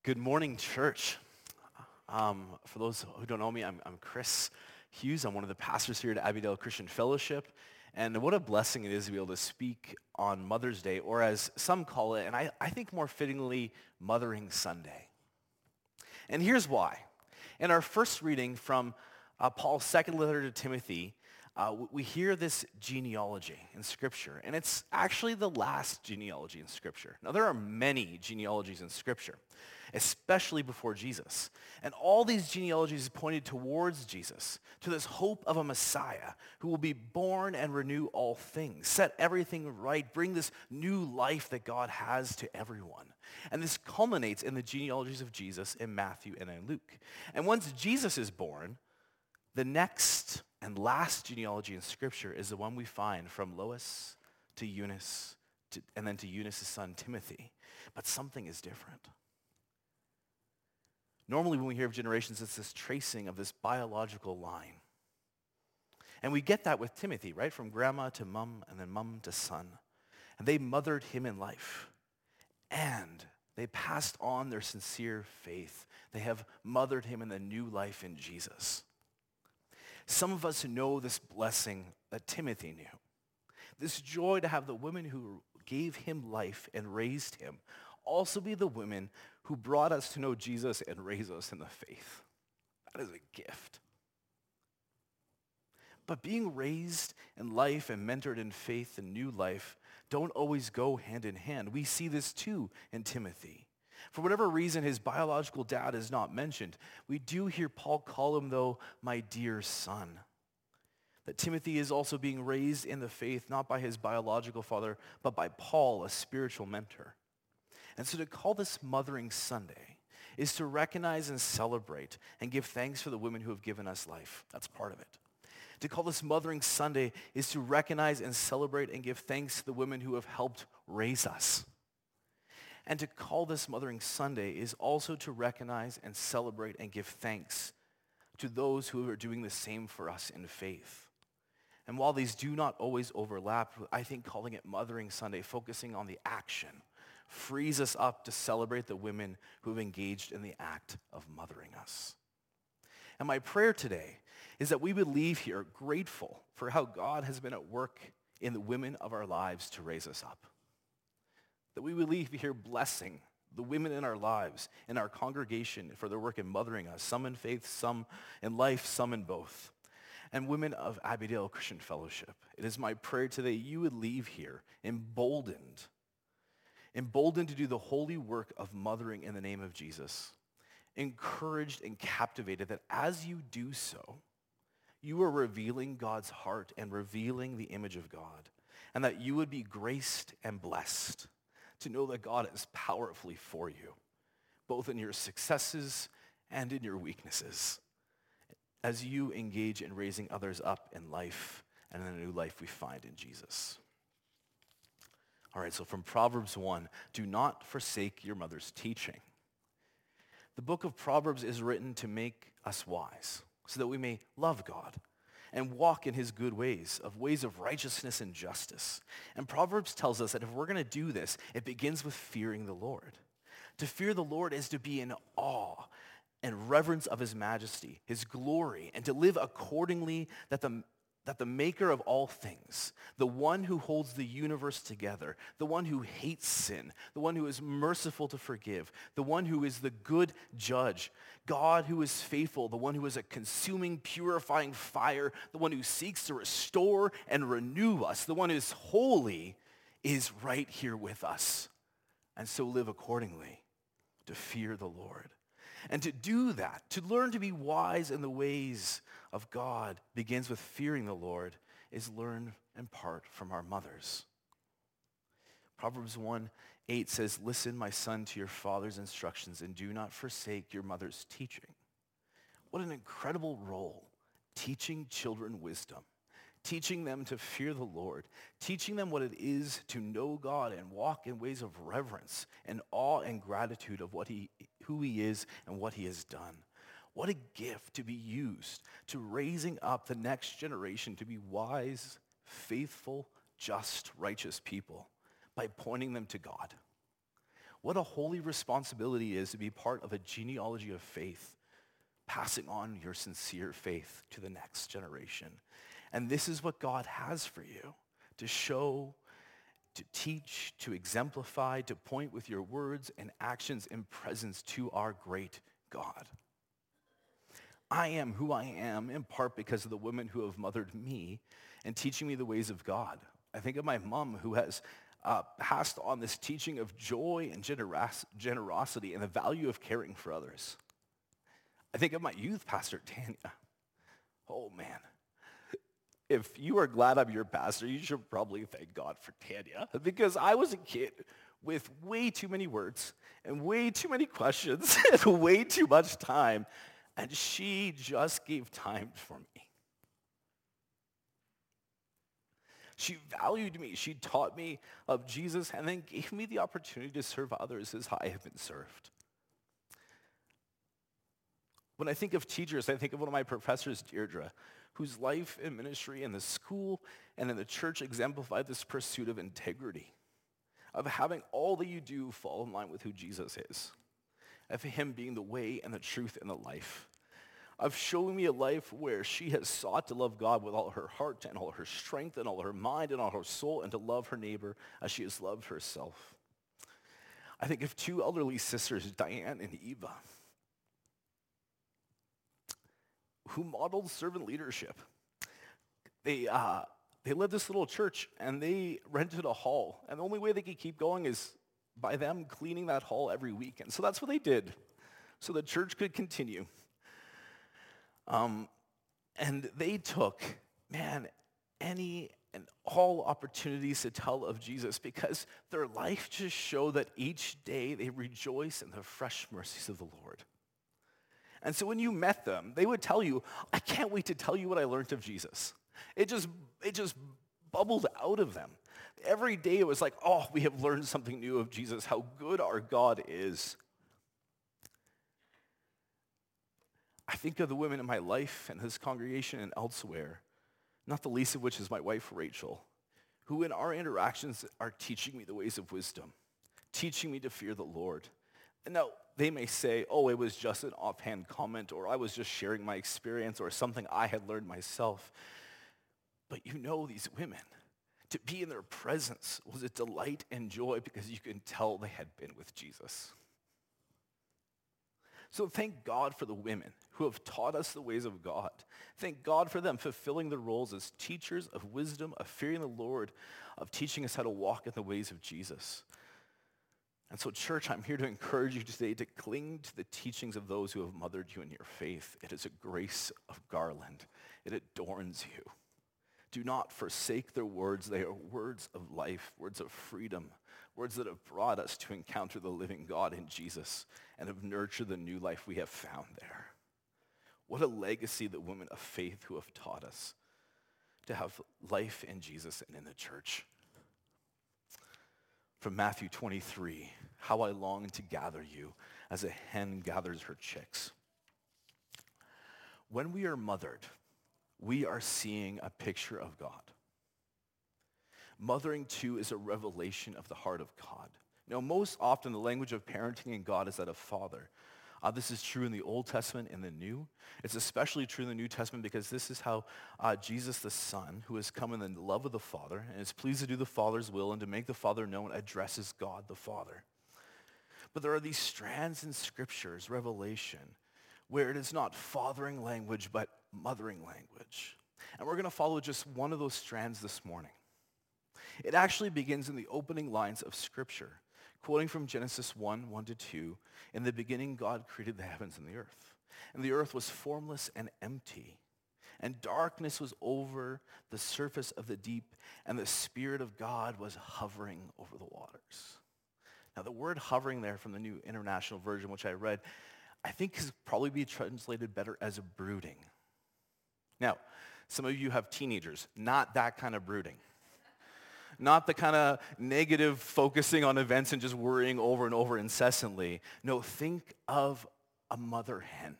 Good morning, church. For those who don't know me, I'm Chris Hughes. I'm one of the pastors here at Abbeydale Christian Fellowship. And what a blessing it is to be able to speak on Mother's Day, or as some call it, and I think more fittingly, Mothering Sunday. And here's why. In our first reading from Paul's second letter to Timothy, we hear this genealogy in Scripture, and it's actually the last genealogy in Scripture. Now, there are many genealogies in Scripture, especially before Jesus. And all these genealogies pointed towards Jesus, to this hope of a Messiah who will be born and renew all things, set everything right, bring this new life that God has to everyone. And this culminates in the genealogies of Jesus in Matthew and in Luke. And once Jesus is born, the next and last genealogy in Scripture is the one we find from Lois to Eunice, and then to Eunice's son Timothy. But something is different. Normally when we hear of generations, it's this tracing of this biological line. And we get that with Timothy, right? From grandma to mom, and then mom to son. And they mothered him in life. And they passed on their sincere faith. They have mothered him in the new life in Jesus. Some of us know this blessing that Timothy knew. This joy to have the women who gave him life and raised him also be the women who brought us to know Jesus and raise us in the faith. That is a gift. But being raised in life and mentored in faith and new life don't always go hand in hand. We see this too in Timothy. For whatever reason, his biological dad is not mentioned. We do hear Paul call him, though, my dear son. That Timothy is also being raised in the faith, not by his biological father, but by Paul, a spiritual mentor. And so to call this Mothering Sunday is to recognize and celebrate and give thanks for the women who have given us life. That's part of it. To call this Mothering Sunday is to recognize and celebrate and give thanks to the women who have helped raise us. And to call this Mothering Sunday is also to recognize and celebrate and give thanks to those who are doing the same for us in faith. And while these do not always overlap, I think calling it Mothering Sunday, focusing on the action, frees us up to celebrate the women who have engaged in the act of mothering us. And my prayer today is that we would leave here grateful for how God has been at work in the women of our lives to raise us up. That we would leave here blessing the women in our lives, in our congregation, for their work in mothering us, some in faith, some in life, some in both. And women of Abbeydale Christian Fellowship, it is my prayer today you would leave here emboldened to do the holy work of mothering in the name of Jesus, encouraged and captivated that as you do so, you are revealing God's heart and revealing the image of God, and that you would be graced and blessed to know that God is powerfully for you, both in your successes and in your weaknesses, as you engage in raising others up in life and in the new life we find in Jesus. All right, so from Proverbs 1, do not forsake your mother's teaching. The book of Proverbs is written to make us wise, so that we may love God and walk in his good ways of righteousness and justice. And Proverbs tells us that if we're going to do this, it begins with fearing the Lord. To fear the Lord is to be in awe and reverence of his majesty, his glory, and to live accordingly that the maker of all things, the one who holds the universe together, the one who hates sin, the one who is merciful to forgive, the one who is the good judge, God who is faithful, the one who is a consuming, purifying fire, the one who seeks to restore and renew us, the one who is holy, is right here with us. And so live accordingly, to fear the Lord. And to do that, to learn to be wise in the ways of God, begins with fearing the Lord, is learn in part from our mothers. Proverbs 1:8 says, listen, my son, to your father's instructions, and do not forsake your mother's teaching. What an incredible role, teaching children wisdom, teaching them to fear the Lord, teaching them what it is to know God and walk in ways of reverence and awe and gratitude of who he is and what he has done. What a gift to be used to raising up the next generation to be wise, faithful, just, righteous people by pointing them to God. What a holy responsibility it is to be part of a genealogy of faith, passing on your sincere faith to the next generation. And this is what God has for you, to show, to teach, to exemplify, to point with your words and actions and presence to our great God. I am who I am in part because of the women who have mothered me and teaching me the ways of God. I think of my mom who has passed on this teaching of joy and generosity and the value of caring for others. I think of my youth pastor, Tanya. Oh man, if you are glad I'm your pastor, you should probably thank God for Tanya, because I was a kid with way too many words and way too many questions and way too much time, and she just gave time for me. She valued me. She taught me of Jesus and then gave me the opportunity to serve others as I have been served. When I think of teachers, I think of one of my professors, Deirdre, whose life and ministry in the school and in the church exemplified this pursuit of integrity, of having all that you do fall in line with who Jesus is, of him being the way and the truth and the life, of showing me a life where she has sought to love God with all her heart and all her strength and all her mind and all her soul, and to love her neighbor as she has loved herself. I think of two elderly sisters, Diane and Eva, who modeled servant leadership. They led this little church, and they rented a hall. And the only way they could keep going is by them cleaning that hall every week. And so that's what they did, so the church could continue. And they took, any and all opportunities to tell of Jesus, because their life just showed that each day they rejoice in the fresh mercies of the Lord. And so when you met them, they would tell you, I can't wait to tell you what I learned of Jesus. It just bubbled out of them. Every day it was like, oh, we have learned something new of Jesus, how good our God is. I think of the women in my life and this congregation and elsewhere, not the least of which is my wife, Rachel, who in our interactions are teaching me the ways of wisdom, teaching me to fear the Lord. And now, they may say, oh, it was just an offhand comment, or I was just sharing my experience, or something I had learned myself. But you know these women. To be in their presence was a delight and joy because you can tell they had been with Jesus. So thank God for the women who have taught us the ways of God. Thank God for them fulfilling their roles as teachers of wisdom, of fearing the Lord, of teaching us how to walk in the ways of Jesus. And so, church, I'm here to encourage you today to cling to the teachings of those who have mothered you in your faith. It is a grace of garland. It adorns you. Do not forsake their words. They are words of life, words of freedom, words that have brought us to encounter the living God in Jesus and have nurtured the new life we have found there. What a legacy the women of faith who have taught us to have life in Jesus and in the church. From Matthew 23, how I long to gather you as a hen gathers her chicks. When we are mothered, we are seeing a picture of God. Mothering, too, is a revelation of the heart of God. Now, most often, the language of parenting in God is that of father. This is true in the Old Testament and the New. It's especially true in the New Testament because this is how Jesus the Son, who has come in the love of the Father and is pleased to do the Father's will and to make the Father known, addresses God the Father. But there are these strands in Scriptures, Revelation, where it is not fathering language, but mothering language. And we're going to follow just one of those strands this morning. It actually begins in the opening lines of Scripture, quoting from Genesis 1:1-2, in the beginning God created the heavens and the earth. And the earth was formless and empty, and darkness was over the surface of the deep, and the Spirit of God was hovering over the waters. Now the word hovering there from the New International Version, which I read, I think could probably be translated better as brooding. Now, some of you have teenagers, not that kind of brooding. Not the kind of negative focusing on events and just worrying over and over incessantly. No, think of a mother hen.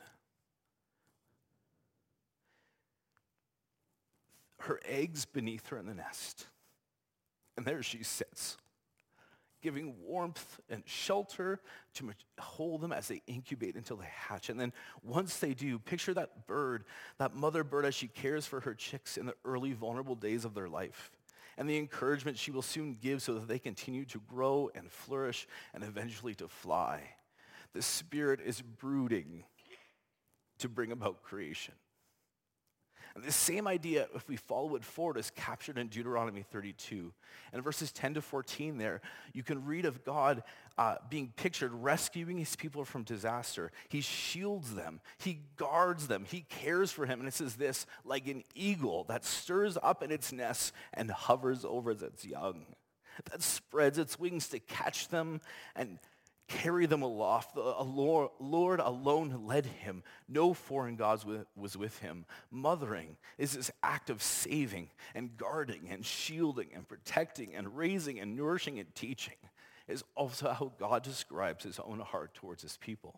Her eggs beneath her in the nest. And there she sits, giving warmth and shelter to hold them as they incubate until they hatch. And then once they do, picture that bird, that mother bird as she cares for her chicks in the early vulnerable days of their life, and the encouragement she will soon give so that they continue to grow and flourish and eventually to fly. The Spirit is brooding to bring about creation. And this same idea, if we follow it forward, is captured in Deuteronomy 32. And in verses 10 to 14 there, you can read of God being pictured rescuing his people from disaster. He shields them. He guards them. He cares for him. And it says this, like an eagle that stirs up in its nest and hovers over its young, that spreads its wings to catch them and carry them aloft. The Lord alone led him. No foreign gods was with him. Mothering is this act of saving and guarding and shielding and protecting and raising and nourishing and teaching. Is also how God describes his own heart towards his people.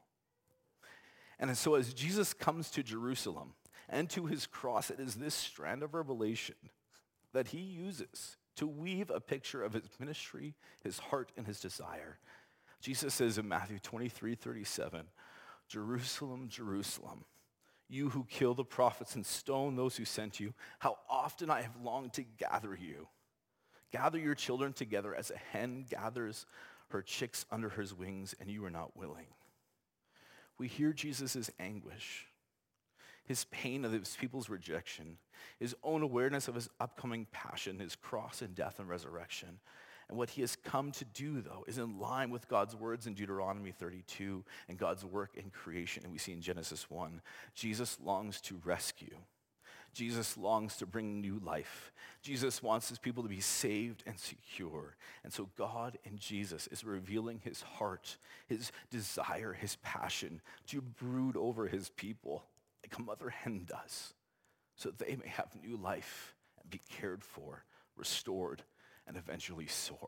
And so as Jesus comes to Jerusalem and to his cross, it is this strand of revelation that he uses to weave a picture of his ministry, his heart, and his desire. Jesus says in Matthew 23:37, Jerusalem, Jerusalem, you who kill the prophets and stone those who sent you, how often I have longed to gather you. Gather your children together as a hen gathers her chicks under her wings, and you are not willing. We hear Jesus' anguish, his pain of his people's rejection, his own awareness of his upcoming passion, his cross and death and resurrection. And what he has come to do, though, is in line with God's words in Deuteronomy 32 and God's work in creation. And we see in Genesis 1, Jesus longs to rescue. Jesus longs to bring new life. Jesus wants his people to be saved and secure. And so God in Jesus is revealing his heart, his desire, his passion to brood over his people like a mother hen does, so that they may have new life and be cared for, restored, and eventually soar.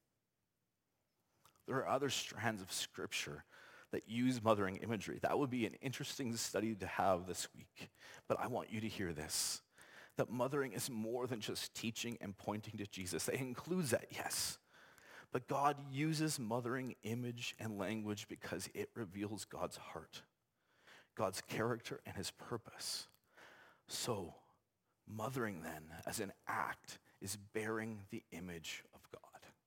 There are other strands of scripture that use mothering imagery. That would be an interesting study to have this week. But I want you to hear this, that mothering is more than just teaching and pointing to Jesus. It includes that, yes. But God uses mothering image and language because it reveals God's heart, God's character, and his purpose. So, mothering then, as an act, is bearing the image of God.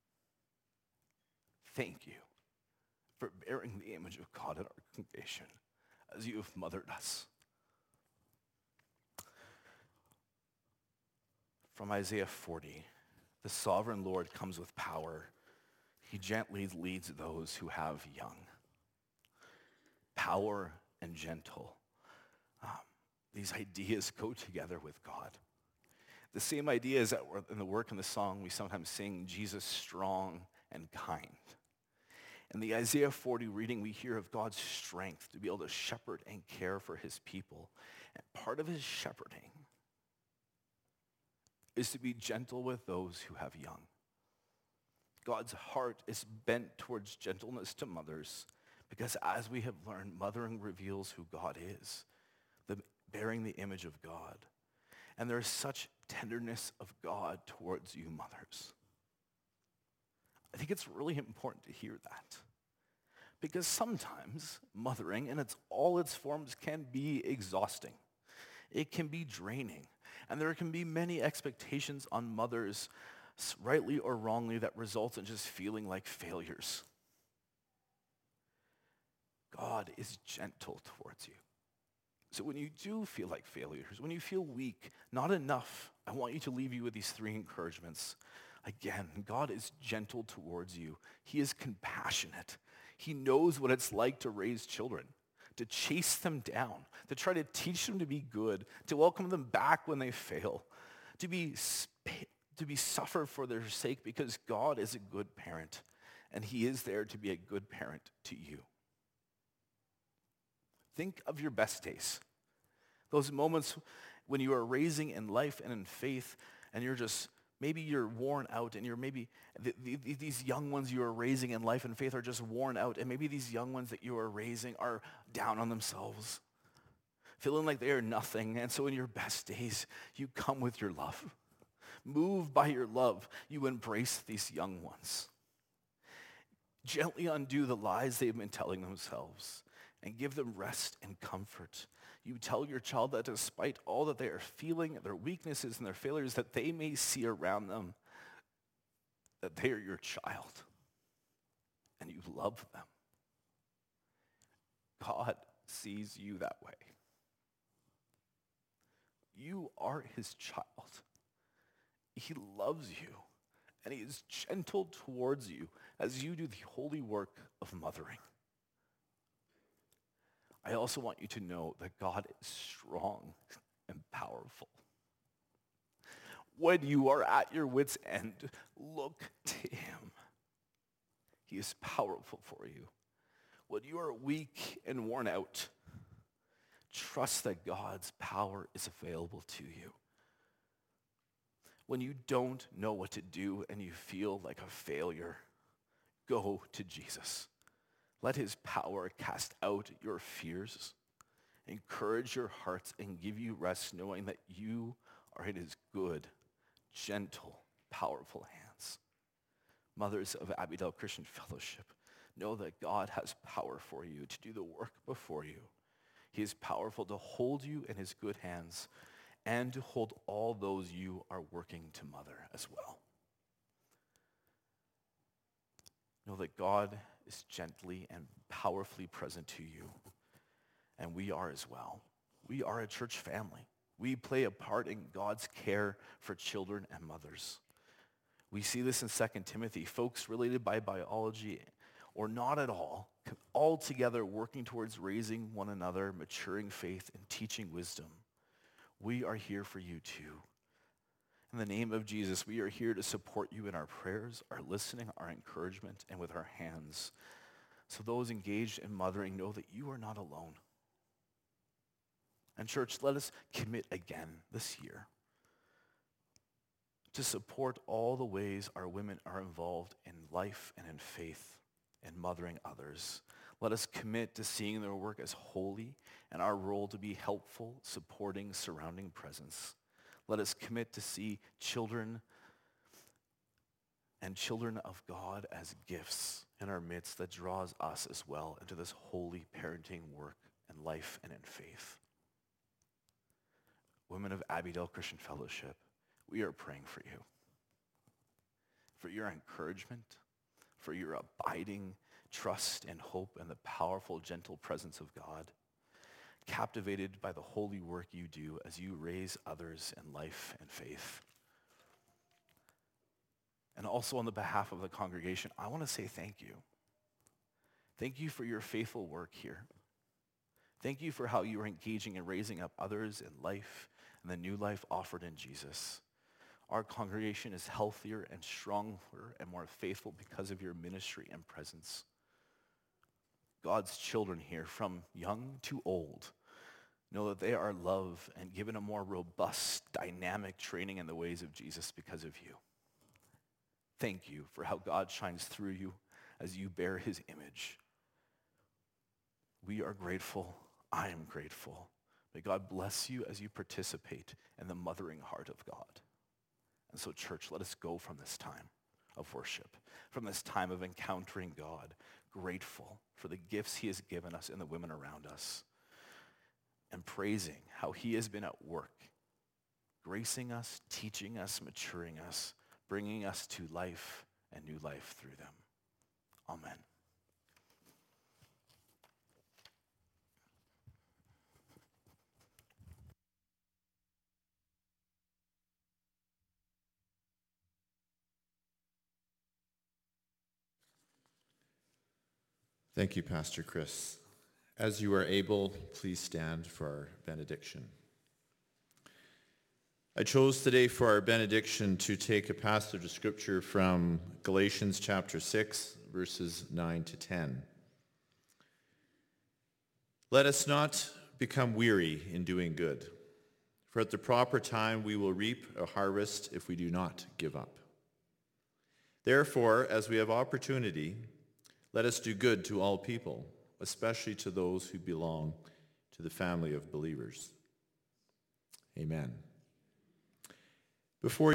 Thank you for bearing the image of God in our congregation as you have mothered us. From Isaiah 40, the sovereign Lord comes with power. He gently leads those who have young. Power and gentle. These ideas go together with God. The same idea is that in the work in the song we sometimes sing, Jesus strong and kind. In the Isaiah 40 reading, we hear of God's strength to be able to shepherd and care for his people. And part of his shepherding is to be gentle with those who have young. God's heart is bent towards gentleness to mothers because, as we have learned, mothering reveals who God is, bearing the image of God. And there is such tenderness of God towards you, mothers. I think it's really important to hear that. Because sometimes mothering in all its forms can be exhausting. It can be draining. And there can be many expectations on mothers, rightly or wrongly, that result in just feeling like failures. God is gentle towards you. So when you do feel like failures, when you feel weak, not enough, I want you to leave you with these three encouragements. Again, God is gentle towards you. He is compassionate. He knows what it's like to raise children, to chase them down, to try to teach them to be good, to welcome them back when they fail, to be suffered for their sake, because God is a good parent, and he is there to be a good parent to you. Think of your best days. Those moments when you are raising in life and in faith, and maybe you're worn out, and these young ones you are raising in life and faith are just worn out, and maybe these young ones that you are raising are down on themselves, feeling like they are nothing. And so in your best days, you come with your love. Moved by your love, you embrace these young ones. Gently undo the lies they've been telling themselves and give them rest and comfort. You tell your child that despite all that they are feeling, their weaknesses and their failures, that they may see around them that they are your child and you love them. God sees you that way. You are his child. He loves you, and he is gentle towards you as you do the holy work of mothering. I also want you to know that God is strong and powerful. When you are at your wit's end, look to him. He is powerful for you. When you are weak and worn out, trust that God's power is available to you. When you don't know what to do and you feel like a failure, go to Jesus. Let his power cast out your fears, encourage your hearts, and give you rest, knowing that you are in his good, gentle, powerful hands. Mothers of Abidel Christian Fellowship, know that God has power for you to do the work before you. He is powerful to hold you in his good hands and to hold all those you are working to mother as well. Know that God is gently and powerfully present to you, and we are as well. We are a church family. We play a part in God's care for children and mothers. We see this in 2 Timothy. Folks related by biology or not at all together working towards raising one another, maturing faith, and teaching wisdom. We are here for you too. In the name of Jesus, we are here to support you in our prayers, our listening, our encouragement, and with our hands. So those engaged in mothering know that you are not alone. And church, let us commit again this year to support all the ways our women are involved in life and in faith and mothering others. Let us commit to seeing their work as holy and our role to be helpful, supporting, surrounding presence. Let us commit to see children and children of God as gifts in our midst that draws us as well into this holy parenting work and life and in faith. Women of Abidel Christian Fellowship, we are praying for you, for your encouragement, for your abiding trust and hope in the powerful, gentle presence of God, captivated by the holy work you do as you raise others in life and faith. And also on the behalf of the congregation, I want to say thank you. Thank you for your faithful work here. Thank you for how you are engaging and raising up others in life and the new life offered in Jesus. Our congregation is healthier and stronger and more faithful because of your ministry and presence. God's children here, from young to old, know that they are loved and given a more robust, dynamic training in the ways of Jesus because of you. Thank you for how God shines through you as you bear his image. We are grateful. I am grateful. May God bless you as you participate in the mothering heart of God. And so, church, let us go from this time of worship, from this time of encountering God, grateful for the gifts he has given us and the women around us, and praising how he has been at work, gracing us, teaching us, maturing us, bringing us to life and new life through them. Amen. Thank you, Pastor Chris. As you are able, please stand for our benediction. I chose today for our benediction to take a passage of scripture from Galatians chapter 6, verses 9 to 10. Let us not become weary in doing good, for at the proper time we will reap a harvest if we do not give up. Therefore, as we have opportunity, let us do good to all people, especially to those who belong to the family of believers. Amen. Before